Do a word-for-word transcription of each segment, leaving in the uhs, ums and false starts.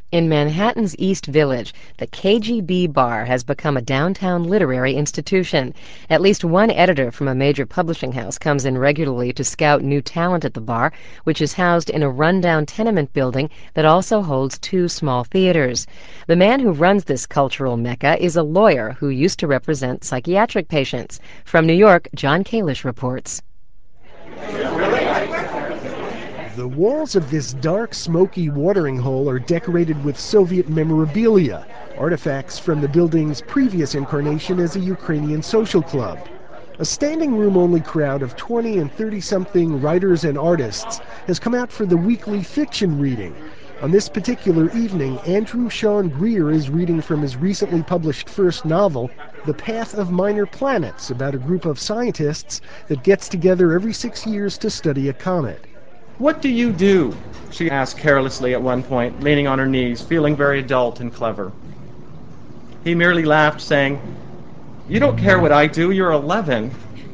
In Manhattan's East Village, the K G B Bar has become a downtown literary institution. At least one editor from a major publishing house comes in regularly to scout new talent at the bar, which is housed in a rundown tenement building that also holds two small theaters. The man who runs this cultural mecca is a lawyer who used to represent psychiatric patients. From New York, John Kalish reports. The walls of this dark, smoky watering hole are decorated with Soviet memorabilia, artifacts from the building's previous incarnation as a Ukrainian social club. A standing room-only crowd of twenty and thirty-something writers and artists has come out for the weekly fiction reading. On this particular evening, Andrew Sean Greer is reading from his recently published first novel, The Path of Minor Planets, about a group of scientists that gets together every six years to study a comet. "What do you do?" she asked carelessly at one point, leaning on her knees, feeling very adult and clever. He merely laughed, saying, "You don't care what I do, you're eleven."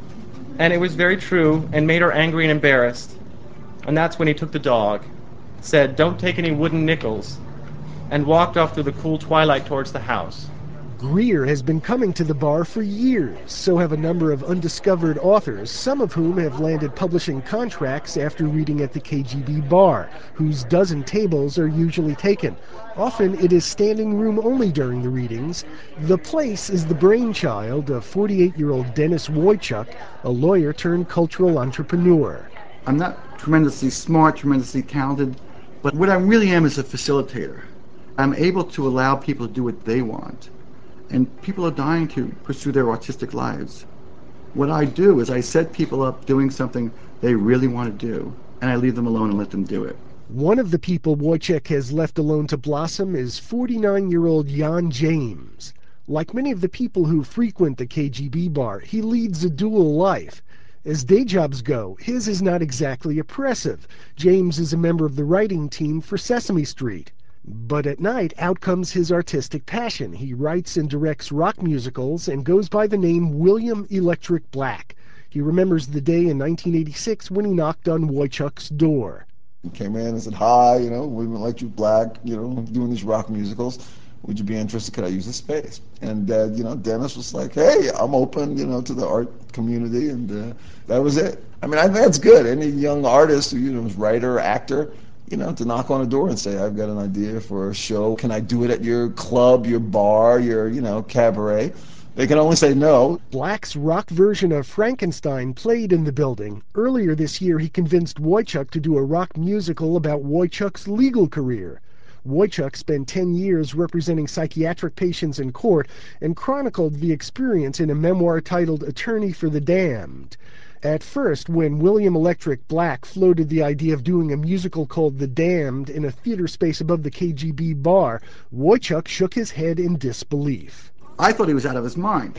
And it was very true and made her angry and embarrassed. And that's when he took the dog, said, "Don't take any wooden nickels," and walked off through the cool twilight towards the house. Greer has been coming to the bar for years, so have a number of undiscovered authors, some of whom have landed publishing contracts after reading at the K G B Bar, whose dozen tables are usually taken. Often it is standing room only during the readings. The place is the brainchild of forty-eight-year-old Dennis Wojcik, a lawyer turned cultural entrepreneur. I'm not tremendously smart, tremendously talented, but what I really am is a facilitator. I'm able to allow people to do what they want. And people are dying to pursue their artistic lives. What I do is I set people up doing something they really want to do, and I leave them alone and let them do it. One of the people Wojcik has left alone to blossom is forty-nine-year-old Jan James. Like many of the people who frequent the K G B Bar, he leads a dual life. As day jobs go, his is not exactly oppressive. James is a member of the writing team for Sesame Street. But at night, out comes his artistic passion. He writes and directs rock musicals and goes by the name William Electric Black. He remembers the day in nineteen eighty-six when he knocked on Wojcik's door. He came in and said, "Hi, you know, William Electric Black, you know, doing these rock musicals. Would you be interested? Could I use the space?" And, uh, you know, Dennis was like, "Hey, I'm open, you know, to the art community," and uh, that was it. I mean, I think that's good. Any young artist who, you know, is writer, actor, you know, to knock on a door and say, "I've got an idea for a show. Can I do it at your club, your bar, your, you know, cabaret?" They can only say no. Black's rock version of Frankenstein played in the building. Earlier this year, he convinced Wojcik to do a rock musical about Wojcik's legal career. Wojcik spent ten years representing psychiatric patients in court and chronicled the experience in a memoir titled Attorney for the Damned. At first, when William Electric Black floated the idea of doing a musical called The Damned in a theater space above the K G B Bar, Wojcik shook his head in disbelief. I thought he was out of his mind.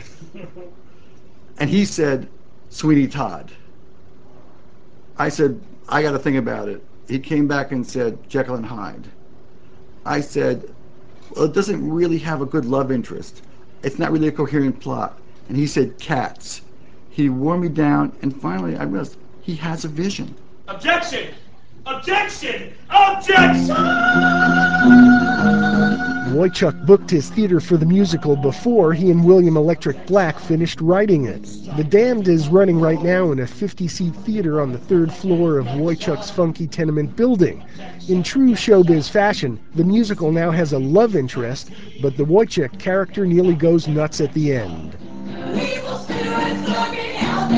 And he said, "Sweeney Todd." I said, "I got to think about it." He came back and said, "Jekyll and Hyde." I said, "Well, it doesn't really have a good love interest. It's not really a coherent plot." And he said, "Cats." He wore me down, and finally I realized he has a vision. Objection! Objection! Objection! Wojcik booked his theater for the musical before he and William Electric Black finished writing it. The Damned is running right now in a fifty-seat theater on the third floor of Wojcik's funky tenement building. In true showbiz fashion, the musical now has a love interest, but the Wojcik character nearly goes nuts at the end. Evil spirits lurking out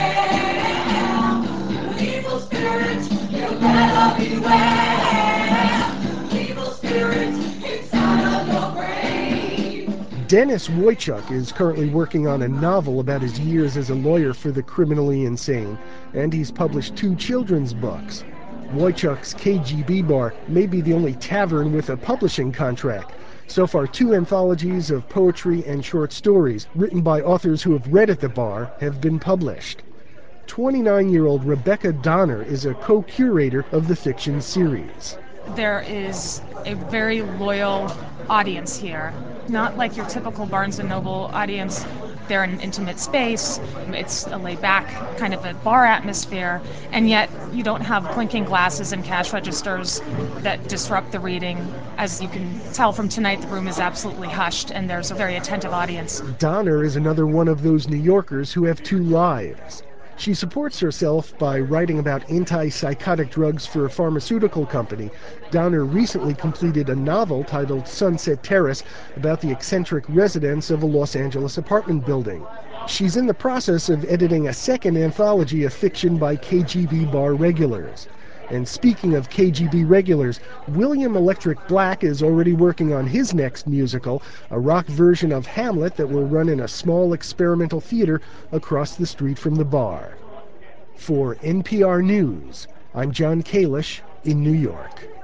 there. Evil spirits, you better beware. Evil spirits inside of your brain. Dennis Wojcik is currently working on a novel about his years as a lawyer for the criminally insane, and he's published two children's books. Wojcik's K G B Bar may be the only tavern with a publishing contract. So far, two anthologies of poetry and short stories written by authors who have read at the bar have been published. twenty-nine-year-old Rebecca Donner is a co-curator of the fiction series. There is a very loyal audience here, not like your typical Barnes and Noble audience They're in an intimate space. It's a laid-back kind of a bar atmosphere, and yet you don't have blinking glasses and cash registers that disrupt the reading. As you can tell from tonight, the room is absolutely hushed, and there's a very attentive audience. Donner is another one of those New Yorkers who have two lives. She supports herself by writing about antipsychotic drugs for a pharmaceutical company. Donner recently completed a novel titled Sunset Terrace about the eccentric residents of a Los Angeles apartment building. She's in the process of editing a second anthology of fiction by K G B bar regulars. And speaking of K G B regulars, William Electric Black is already working on his next musical, a rock version of Hamlet that will run in a small experimental theater across the street from the bar. For N P R News, I'm John Kalish in New York.